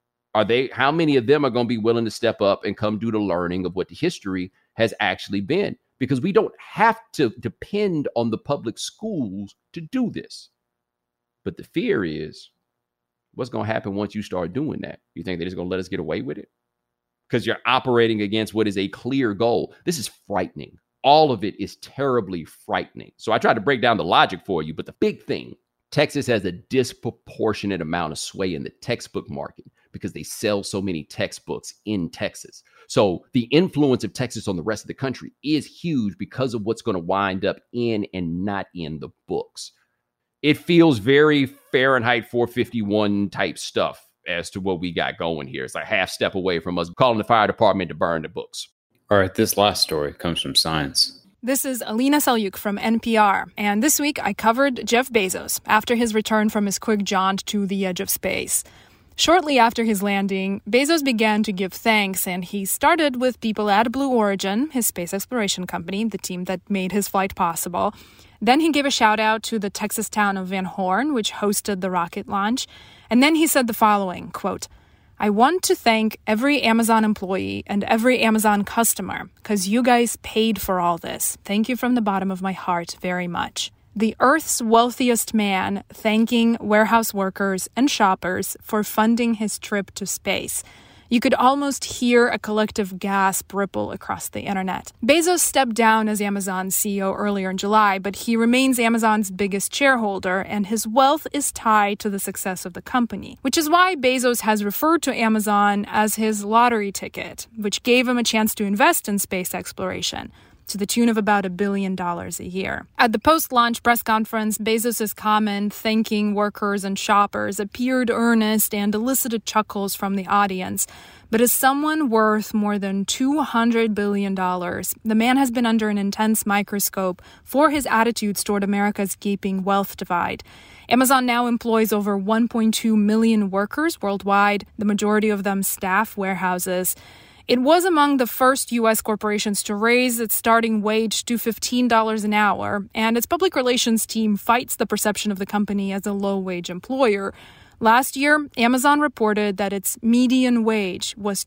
How many of them are going to be willing to step up and come do the learning of what the history has actually been? Because we don't have to depend on the public schools to do this. But the fear is, what's going to happen once you start doing that? You think they're just going to let us get away with it? Because you're operating against what is a clear goal. This is frightening. All of it is terribly frightening. So I tried to break down the logic for you, but the big thing, Texas has a disproportionate amount of sway in the textbook market because they sell so many textbooks in Texas. So the influence of Texas on the rest of the country is huge because of what's going to wind up in and not in the books. It feels very Fahrenheit 451 type stuff as to what we got going here. It's like half step away from us calling the fire department to burn the books. All right, this last story comes from Science. This is Alina Selyuk from NPR, and this week I covered Jeff Bezos after his return from his quick jaunt to the edge of space. Shortly after his landing, Bezos began to give thanks, and he started with people at Blue Origin, his space exploration company, the team that made his flight possible. Then he gave a shout-out to the Texas town of Van Horn, which hosted the rocket launch. And then he said the following, quote, "I want to thank every Amazon employee and every Amazon customer because you guys paid for all this. Thank you from the bottom of my heart very much." The Earth's wealthiest man thanking warehouse workers and shoppers for funding his trip to space. You could almost hear a collective gasp ripple across the internet. Bezos stepped down as Amazon's CEO earlier in July, but he remains Amazon's biggest shareholder, and his wealth is tied to the success of the company, which is why Bezos has referred to Amazon as his lottery ticket, which gave him a chance to invest in space exploration, to the tune of about $1 billion a year. At the post-launch press conference, Bezos' comment thanking workers and shoppers appeared earnest and elicited chuckles from the audience. But as someone worth more than $200 billion, the man has been under an intense microscope for his attitudes toward America's gaping wealth divide. Amazon now employs over 1.2 million workers worldwide, the majority of them staff warehouses. It was among the first U.S. corporations to raise its starting wage to $15 an hour, and its public relations team fights the perception of the company as a low-wage employer. Last year, Amazon reported that its median wage was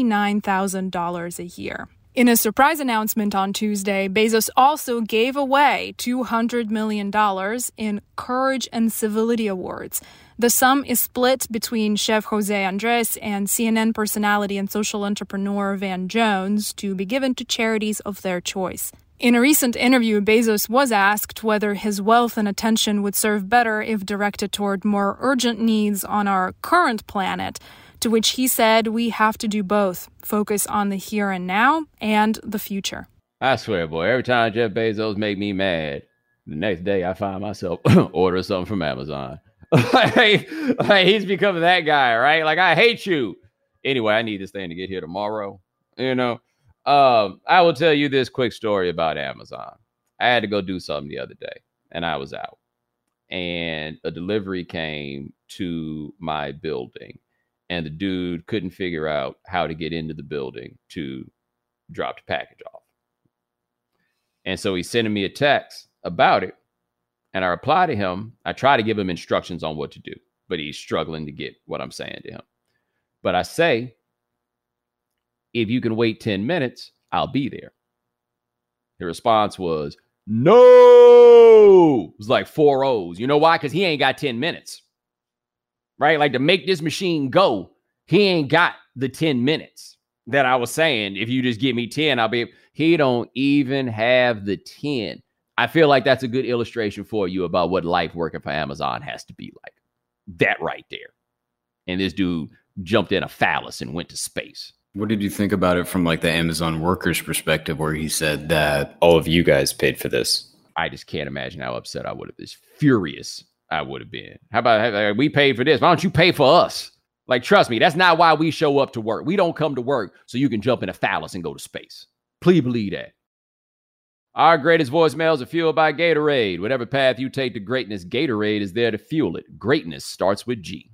$29,000 a year. In a surprise announcement on Tuesday, Bezos also gave away $200 million in Courage and Civility Awards. The sum is split between Chef Jose Andres and CNN personality and social entrepreneur Van Jones to be given to charities of their choice. In a recent interview, Bezos was asked whether his wealth and attention would serve better if directed toward more urgent needs on our current planet, to which he said we have to do both, focus on the here and now and the future. I swear, boy, every time Jeff Bezos make me mad, the next day I find myself ordering something from Amazon. like he's becoming that guy, right? Like, I hate you. Anyway, I need this thing to get here tomorrow. I will tell you this quick story about Amazon. I had to go do something the other day, and I was out. And a delivery came to my building, and the dude couldn't figure out how to get into the building to drop the package off. And so he's sending me a text about it. And I reply to him. I try to give him instructions on what to do, but he's struggling to get what I'm saying to him. But I say, if you can wait 10 minutes, I'll be there. The response was, no. It was like 4 O's. You know why? Because he ain't got 10 minutes. Right? Like, to make this machine go, he ain't got the 10 minutes that I was saying. If you just give me 10, I'll be. He don't even have the 10. I feel like that's a good illustration for you about what life working for Amazon has to be like. That right there. And this dude jumped in a phallus and went to space. What did you think about it from like the Amazon workers' perspective, where he said that all of you guys paid for this? I just can't imagine how upset I would have been. Furious I would have been. How about, we paid for this? Why don't you pay for us? Like, trust me, that's not why we show up to work. We don't come to work so you can jump in a phallus and go to space. Please believe that. Our greatest voicemails are fueled by Gatorade. Whatever path you take to greatness, Gatorade is there to fuel it. Greatness starts with G.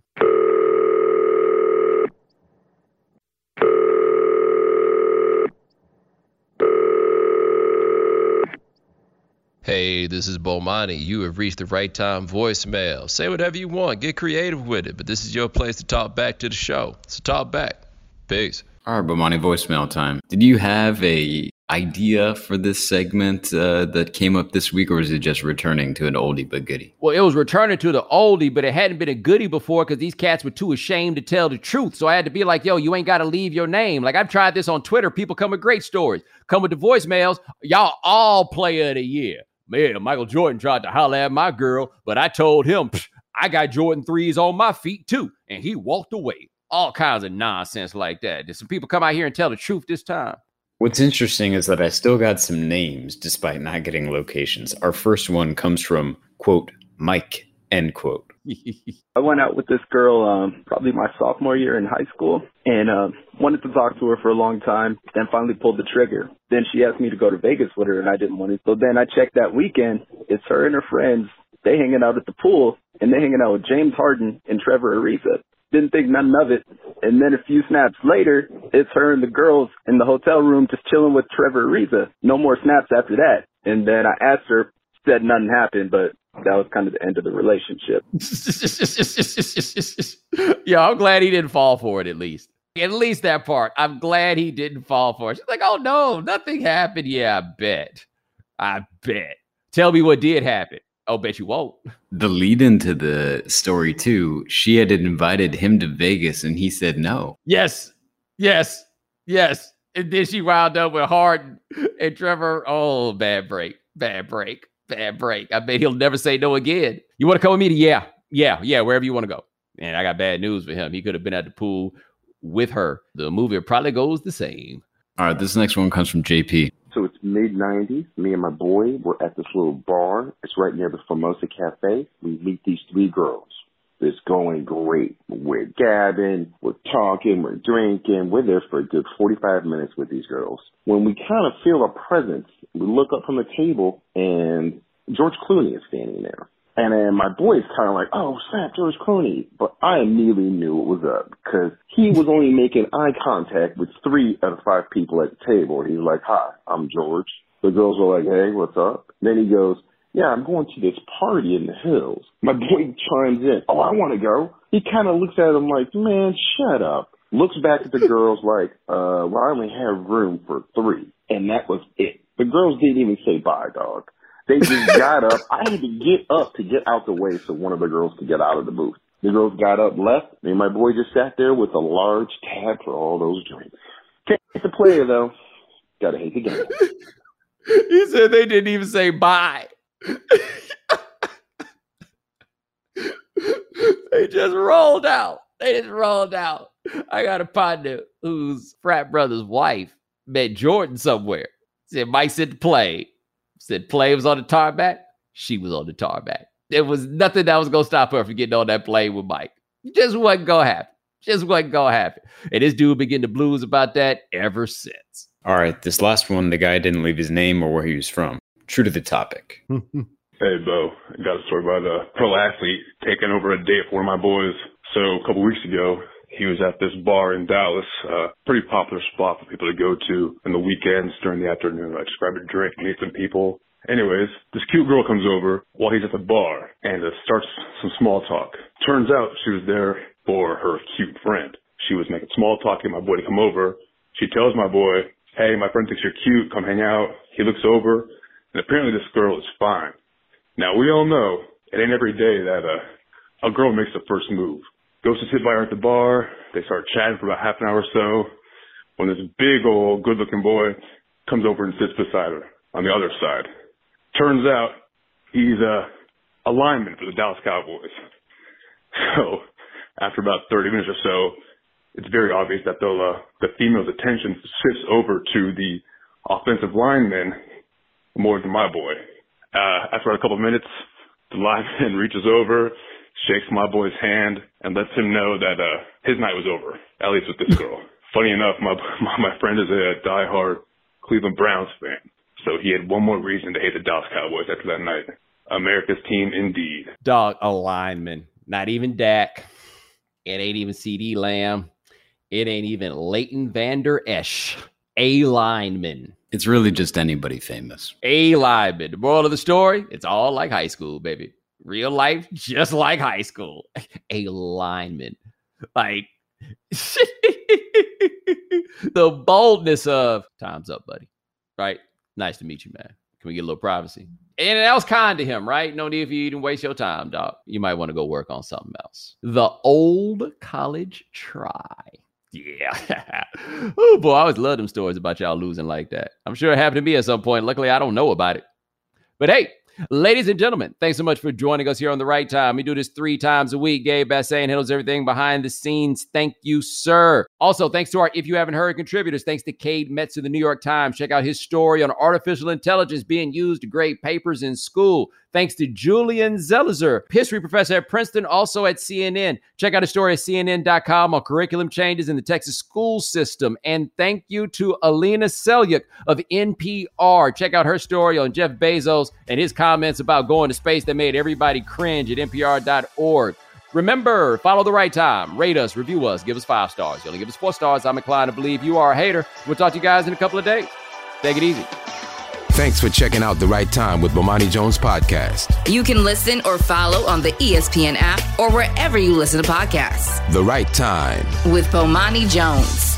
Hey, this is Bomani. You have reached the right time voicemail. Say whatever you want. Get creative with it. But this is your place to talk back to the show. So talk back. Peace. All right, Bomani, voicemail time. Did you have a idea for this segment that came up this week, or was it just returning to an oldie but goodie? Well, it was returning to the oldie, but it hadn't been a goodie before because these cats were too ashamed to tell the truth. So I had to be like, yo, you ain't got to leave your name. Like, I've tried this on Twitter. People come with great stories. Come with the voicemails. Y'all all player of the year. Man, Michael Jordan tried to holler at my girl, but I told him, I got Jordan 3s on my feet too. And he walked away. All kinds of nonsense like that. Did some people come out here and tell the truth this time? What's interesting is that I still got some names despite not getting locations. Our first one comes from, quote, Mike, end quote. I went out with this girl probably my sophomore year in high school and wanted to talk to her for a long time, then finally pulled the trigger. Then she asked me to go to Vegas with her, and I didn't want to. So then I checked that weekend. It's her and her friends. They hanging out at the pool, and they hanging out with James Harden and Trevor Ariza. Didn't think nothing of it. And then a few snaps later, it's her and the girls in the hotel room just chilling with Trevor Ariza. No more snaps after that. And then I asked her, said nothing happened, but that was kind of the end of the relationship. Yeah, I'm glad he didn't fall for it at least. At least that part. I'm glad he didn't fall for it. She's like, oh, no, nothing happened. Yeah, I bet. Tell me what did happen. I'll bet you won't. The lead into the story, too, she had invited him to Vegas, and he said no. Yes. And then she wound up with Harden and Trevor. Oh, bad break. I bet he'll never say no again. You want to come with me to yeah, wherever you want to go. And I got bad news for him. He could have been at the pool with her. The movie probably goes the same. All right, this next one comes from JP. So it's mid-90s. Me and my boy were at this little bar. It's right near the Formosa Cafe. We meet these three girls. It's going great. We're gabbing, we're talking, we're drinking. We're there for a good 45 minutes with these girls. When we kind of feel a presence, we look up from the table, and George Clooney is standing there. And then my boy is kind of like, oh, snap, George Clooney. But I immediately knew it was up because he was only making eye contact with 3 out of 5 people at the table. He's like, hi, I'm George. The girls are like, hey, what's up? Then he goes, yeah, I'm going to this party in the hills. My boy chimes in, oh, I want to go. He kind of looks at him like, man, shut up. Looks back at the girls like, well, I only have room for 3. And that was it. The girls didn't even say bye, dog. They just got up. I had to get up to get out the way so one of the girls could get out of the booth. The girls got up, left, and my boy just sat there with a large tab for all those drinks. Can't hate the player, though. Gotta hate the game. He said they didn't even say bye. They just rolled out. I got a partner whose frat brother's wife met Jordan somewhere. Said Mike said to play. Said play was on the tarmac. She was on the tarmac. There was nothing that was going to stop her from getting on that plane with Mike. Just wasn't going to happen. And this dude been getting the blues about that ever since. All right, this last one, the guy didn't leave his name or where he was from. True to the topic. Hey, Bo. I got a story about a pro athlete taking over a date for one of my boys. So a couple weeks ago, he was at this bar in Dallas, pretty popular spot for people to go to on the weekends during the afternoon. I just grab a drink, meet some people. Anyways, this cute girl comes over while he's at the bar and starts some small talk. Turns out she was there for her cute friend. She was making small talk, getting my boy to come over. She tells my boy, hey, my friend thinks you're cute, come hang out. He looks over, and apparently this girl is fine. Now, we all know it ain't every day that a girl makes the first move. Goes to sit by her at the bar. They start chatting for about half an hour or so. When this big old good-looking boy comes over and sits beside her on the other side. Turns out he's a lineman for the Dallas Cowboys. So after about 30 minutes or so, it's very obvious that the female's attention shifts over to the offensive lineman more than my boy. After a couple of minutes, the lineman reaches over, shakes my boy's hand, and lets him know that his night was over, at least with this girl. Funny enough, my friend is a diehard Cleveland Browns fan, so he had one more reason to hate the Dallas Cowboys after that night. America's team indeed. Dog, a lineman. Not even Dak. It ain't even CD Lamb. It ain't even Leighton Vander Esch. A lineman. It's really just anybody famous. A lineman. The moral of the story, it's all like high school, baby. Real life, just like high school. A lineman. Like, the boldness of, time's up, buddy. Right? Nice to meet you, man. Can we get a little privacy? And that was kind to him, right? No need for you to waste your time, dog. You might want to go work on something else. The old college try. Yeah. Oh, boy, I always love them stories about y'all losing like that. I'm sure it happened to me at some point. Luckily, I don't know about it. But hey, ladies and gentlemen, thanks so much for joining us here on The Right Time. We do this 3 times a week. Gabe Bassane handles everything behind the scenes. Thank you, sir. Also, thanks to our If You Haven't Heard contributors. Thanks to Cade Metz of the New York Times. Check out his story on artificial intelligence being used to grade papers in school. Thanks to Julian Zelizer, history professor at Princeton, also at CNN. Check out his story at CNN.com on curriculum changes in the Texas school system. And thank you to Alina Selyuk of NPR. Check out her story on Jeff Bezos and his comments about going to space that made everybody cringe at NPR.org. Remember, follow The Right Time. Rate us, review us, give us 5 stars. You only give us 4 stars, I'm inclined to believe you are a hater. We'll talk to you guys in a couple of days. Take it easy. Thanks for checking out The Right Time with Bomani Jones podcast. You can listen or follow on the ESPN app or wherever you listen to podcasts. The Right Time with Bomani Jones.